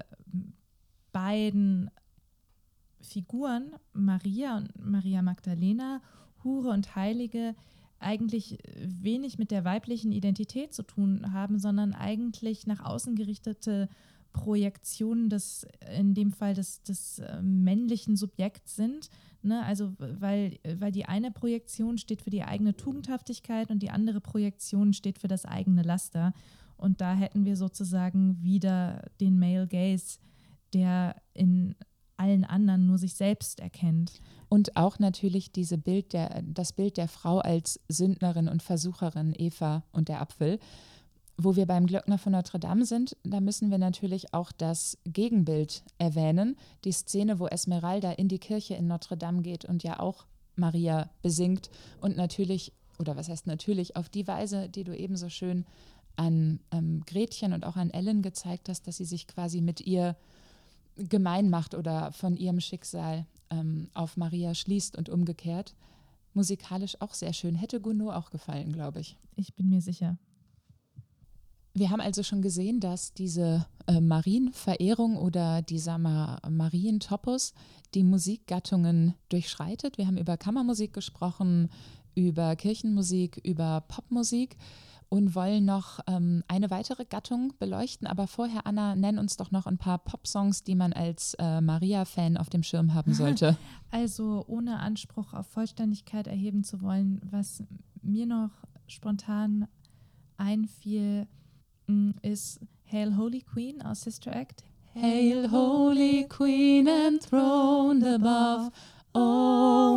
beiden Figuren, Maria und Maria Magdalena, Hure und Heilige, eigentlich wenig mit der weiblichen Identität zu tun haben, sondern eigentlich nach außen gerichtete Projektionen in dem Fall des männlichen Subjekts sind. Ne? Also weil die eine Projektion steht für die eigene Tugendhaftigkeit und die andere Projektion steht für das eigene Laster. Und da hätten wir sozusagen wieder den Male Gaze, der in allen anderen nur sich selbst erkennt. Und auch natürlich das Bild der Frau als Sündnerin und Versucherin, Eva und der Apfel. Wo wir beim Glöckner von Notre Dame sind, da müssen wir natürlich auch das Gegenbild erwähnen. Die Szene, wo Esmeralda in die Kirche in Notre Dame geht und ja auch Maria besingt. Und natürlich, oder was heißt natürlich, auf die Weise, die du eben so schön an Gretchen und auch an Ellen gezeigt hast, dass sie sich quasi mit ihr gemein macht oder von ihrem Schicksal auf Maria schließt und umgekehrt. Musikalisch auch sehr schön. Hätte Gounod auch gefallen, glaube ich. Ich bin mir sicher. Wir haben also schon gesehen, dass diese Marienverehrung oder dieser Marientopos die Musikgattungen durchschreitet. Wir haben über Kammermusik gesprochen, über Kirchenmusik, über Popmusik und wollen noch eine weitere Gattung beleuchten. Aber vorher, Anna, nenn uns doch noch ein paar Popsongs, die man als Maria-Fan auf dem Schirm haben sollte. Also ohne Anspruch auf Vollständigkeit erheben zu wollen, was mir noch spontan einfiel, ist Hail Holy Queen aus Sister Act. Hail Holy Queen enthroned above, O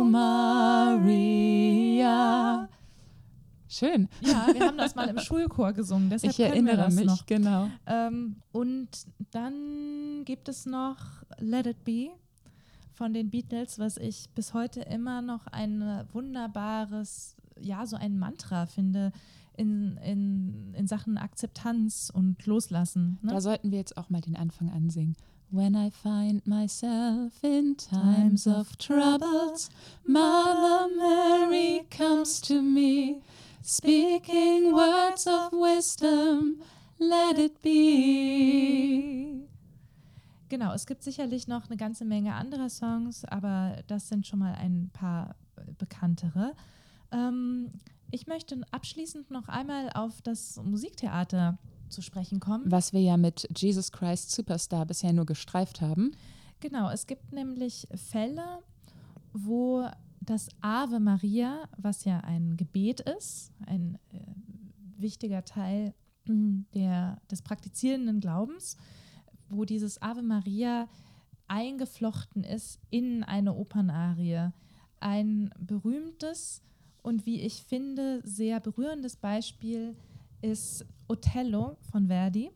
Maria. Schön. Ja, wir haben das mal im Schulchor gesungen, deshalb ich erinnere wir das mich, noch. Genau. Und dann gibt es noch Let It Be von den Beatles, was ich bis heute immer noch ein wunderbares, ja, so ein Mantra finde in Sachen Akzeptanz und Loslassen. Ne? Da sollten wir jetzt auch mal den Anfang ansingen. When I find myself in times of troubles, Mother Mary comes to me, speaking words of wisdom, let it be. Genau, es gibt sicherlich noch eine ganze Menge anderer Songs, aber das sind schon mal ein paar bekanntere. Ich möchte abschließend noch einmal auf das Musiktheater zu sprechen kommen. Was wir ja mit Jesus Christ Superstar bisher nur gestreift haben. Genau, es gibt nämlich Fälle, wo das Ave Maria, was ja ein Gebet ist, ein wichtiger Teil des praktizierenden Glaubens, wo dieses Ave Maria eingeflochten ist in eine Opernarie. Ein berühmtes und wie ich finde, sehr berührendes Beispiel ist Otello von Verdi.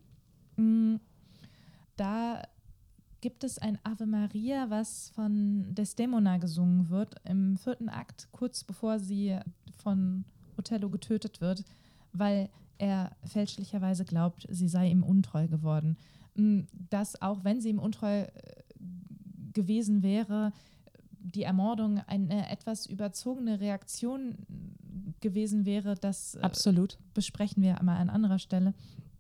Da gibt es ein Ave Maria, was von Desdemona gesungen wird, im 4. Akt, kurz bevor sie von Otello getötet wird, weil er fälschlicherweise glaubt, sie sei ihm untreu geworden. Dass auch wenn sie ihm untreu gewesen wäre, die Ermordung eine etwas überzogene Reaktion gewesen wäre, das absolut besprechen wir mal an anderer Stelle.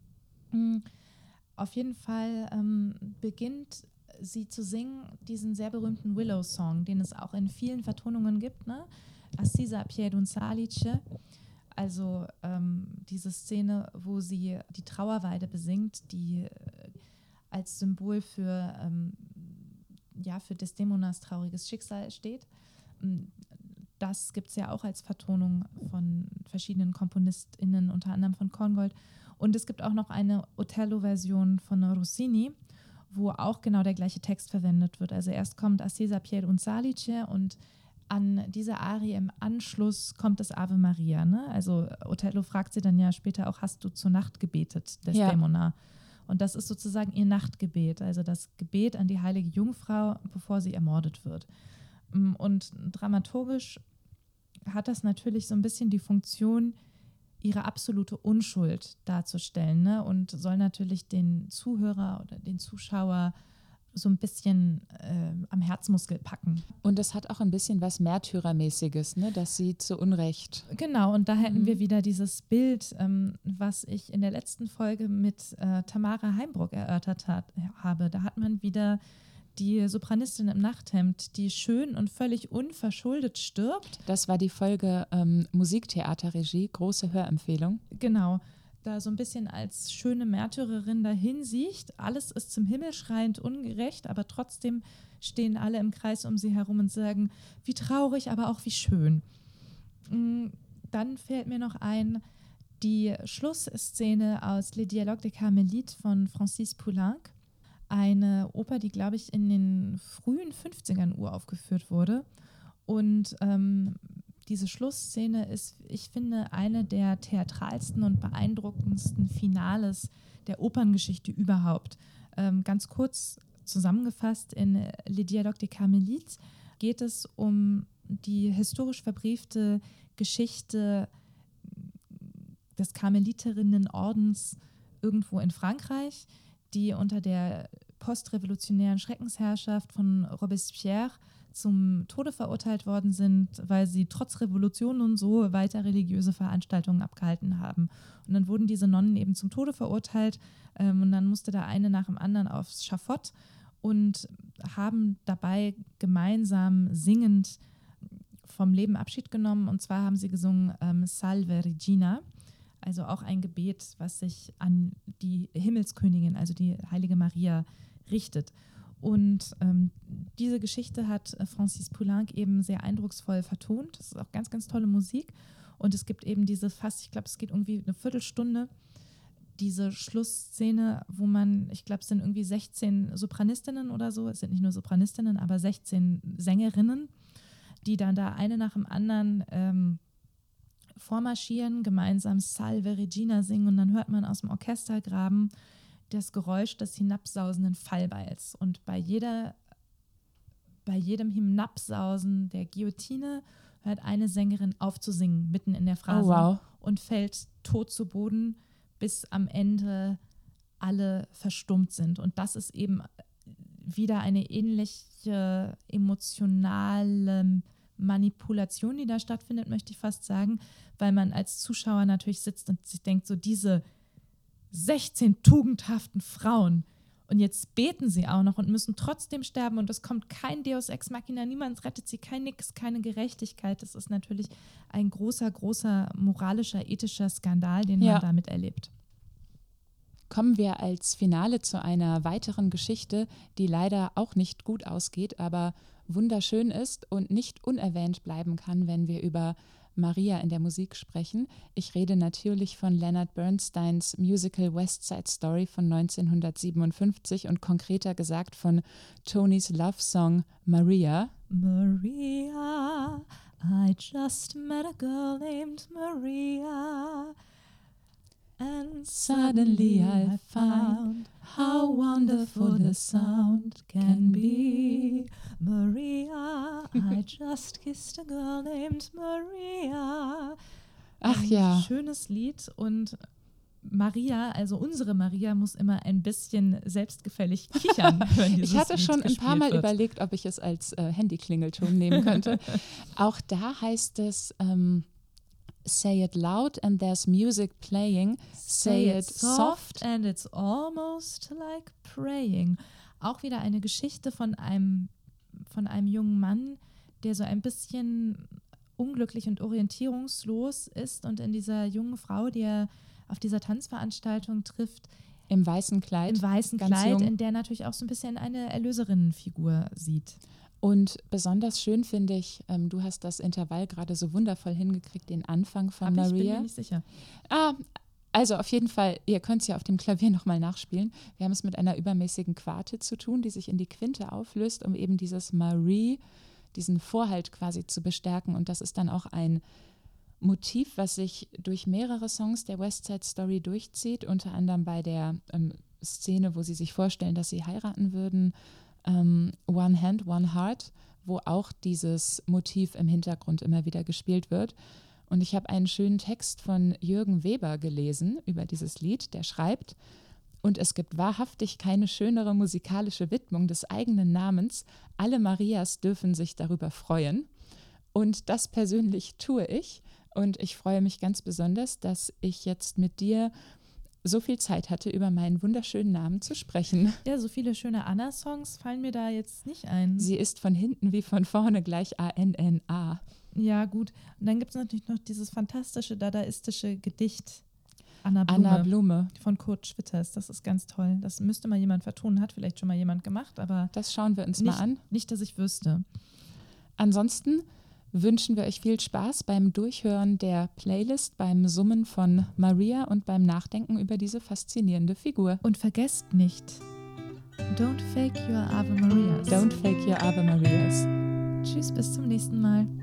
Auf jeden Fall beginnt sie zu singen diesen sehr berühmten Willow-Song, den es auch in vielen Vertonungen gibt, ne? Assisa pied un salice, also diese Szene, wo sie die Trauerweide besingt, die als Symbol für Desdemonas trauriges Schicksal steht. Das gibt es ja auch als Vertonung von verschiedenen KomponistInnen, unter anderem von Korngold. Und es gibt auch noch eine Otello-Version von Rossini, wo auch genau der gleiche Text verwendet wird. Also erst kommt Assisa pied un salice und an dieser Arie im Anschluss kommt das Ave Maria. Ne? Also Otello fragt sie dann ja später auch, hast du zur Nacht gebetet, Desdemona? Ja. Und das ist sozusagen ihr Nachtgebet, also das Gebet an die heilige Jungfrau, bevor sie ermordet wird. Und dramaturgisch hat das natürlich so ein bisschen die Funktion, ihre absolute Unschuld darzustellen, ne? Und soll natürlich den Zuhörer oder den Zuschauer so ein bisschen am Herzmuskel packen. Und das hat auch ein bisschen was Märtyrermäßiges, ne? Dass sie zu Unrecht. Genau, und da hätten wir wieder dieses Bild, was ich in der letzten Folge mit Tamara Heimbruck erörtert habe. Da hat man wieder die Sopranistin im Nachthemd, die schön und völlig unverschuldet stirbt. Das war die Folge Musiktheaterregie, große Hörempfehlung. Genau. Da so ein bisschen als schöne Märtyrerin dahin sieht. Alles ist zum Himmel schreiend ungerecht, aber trotzdem stehen alle im Kreis um sie herum und sagen, wie traurig, aber auch wie schön. Dann fällt mir noch ein, die Schlussszene aus Les Dialogues des Carmélites von Francis Poulenc. Eine Oper, die, glaube ich, in den frühen 50ern uraufgeführt wurde. Und diese Schlussszene ist, ich finde, eine der theatralsten und beeindruckendsten Finales der Operngeschichte überhaupt. Ganz kurz zusammengefasst, in Les Dialogues des Carmélites geht es um die historisch verbriefte Geschichte des Karmeliterinnenordens irgendwo in Frankreich, die unter der postrevolutionären Schreckensherrschaft von Robespierre zum Tode verurteilt worden sind, weil sie trotz Revolution und so weiter religiöse Veranstaltungen abgehalten haben. Und dann wurden diese Nonnen eben zum Tode verurteilt und dann musste der eine nach dem anderen aufs Schafott und haben dabei gemeinsam singend vom Leben Abschied genommen. Und zwar haben sie gesungen Salve Regina, also auch ein Gebet, was sich an die Himmelskönigin, also die heilige Maria, richtet. Und diese Geschichte hat Francis Poulenc eben sehr eindrucksvoll vertont. Das ist auch ganz, ganz tolle Musik. Und es gibt eben diese ich glaube, es geht irgendwie eine Viertelstunde, diese Schlussszene, wo ich glaube, es sind irgendwie 16 Sopranistinnen oder so, es sind nicht nur Sopranistinnen, aber 16 Sängerinnen, die dann da eine nach dem anderen vormarschieren, gemeinsam Salve Regina singen und dann hört man aus dem Orchestergraben das Geräusch des hinabsausenden Fallbeils. Und bei jedem Hinabsausen der Guillotine hört eine Sängerin auf zu singen, mitten in der Phrase, und fällt tot zu Boden, bis am Ende alle verstummt sind. Und das ist eben wieder eine ähnliche emotionale Manipulation, die da stattfindet, möchte ich fast sagen, weil man als Zuschauer natürlich sitzt und sich denkt, so diese 16 tugendhaften Frauen und jetzt beten sie auch noch und müssen trotzdem sterben und es kommt kein Deus Ex Machina, niemand rettet sie, kein Nix, keine Gerechtigkeit. Das ist natürlich ein großer, großer moralischer, ethischer Skandal, den man damit erlebt. Kommen wir als Finale zu einer weiteren Geschichte, die leider auch nicht gut ausgeht, aber wunderschön ist und nicht unerwähnt bleiben kann, wenn wir über Maria in der Musik sprechen. Ich rede natürlich von Leonard Bernsteins Musical West Side Story von 1957 und konkreter gesagt von Tonys Love Song Maria. Maria, I just met a girl named Maria. And suddenly I found how wonderful the sound can be. Maria, I just kissed a girl named Maria. Ach ja. Schönes Lied und Maria, also unsere Maria, muss immer ein bisschen selbstgefällig kichern, wenn dieses Ich hatte Lied schon ein paar Mal wird. überlegt, ob ich es als Handyklingelton nehmen könnte. Auch da heißt es say it loud and there's music playing. Say it soft and it's almost like praying. Auch wieder eine Geschichte von einem jungen Mann, der so ein bisschen unglücklich und orientierungslos ist und in dieser jungen Frau, die er auf dieser Tanzveranstaltung trifft, im weißen Kleid, in der natürlich auch so ein bisschen eine Erlöserinnenfigur sieht. Und besonders schön finde ich, du hast das Intervall gerade so wundervoll hingekriegt, den Anfang von Maria. Ich bin mir nicht sicher. Also auf jeden Fall, ihr könnt es ja auf dem Klavier nochmal nachspielen. Wir haben es mit einer übermäßigen Quarte zu tun, die sich in die Quinte auflöst, um eben dieses Marie, diesen Vorhalt quasi zu bestärken. Und das ist dann auch ein Motiv, was sich durch mehrere Songs der West Side Story durchzieht, unter anderem bei der Szene, wo sie sich vorstellen, dass sie heiraten würden, One Hand, One Heart, wo auch dieses Motiv im Hintergrund immer wieder gespielt wird. Und ich habe einen schönen Text von Jürgen Weber gelesen über dieses Lied, der schreibt: Und es gibt wahrhaftig keine schönere musikalische Widmung des eigenen Namens. Alle Marias dürfen sich darüber freuen. Und das persönlich tue ich. Und ich freue mich ganz besonders, dass ich jetzt mit dir so viel Zeit hatte, über meinen wunderschönen Namen zu sprechen. Ja, so viele schöne Anna-Songs fallen mir da jetzt nicht ein. Sie ist von hinten wie von vorne gleich A-N-N-A. Ja, gut. Und dann gibt es natürlich noch dieses fantastische dadaistische Gedicht Anna Blume von Kurt Schwitters. Das ist ganz toll. Das müsste mal jemand vertonen, hat vielleicht schon mal jemand gemacht, aber das schauen wir uns mal an. Nicht, dass ich wüsste. Ansonsten wünschen wir euch viel Spaß beim Durchhören der Playlist, beim Summen von Maria und beim Nachdenken über diese faszinierende Figur. Und vergesst nicht, don't fake your Ave Marias. Don't fake your Ave Marias. Tschüss, bis zum nächsten Mal.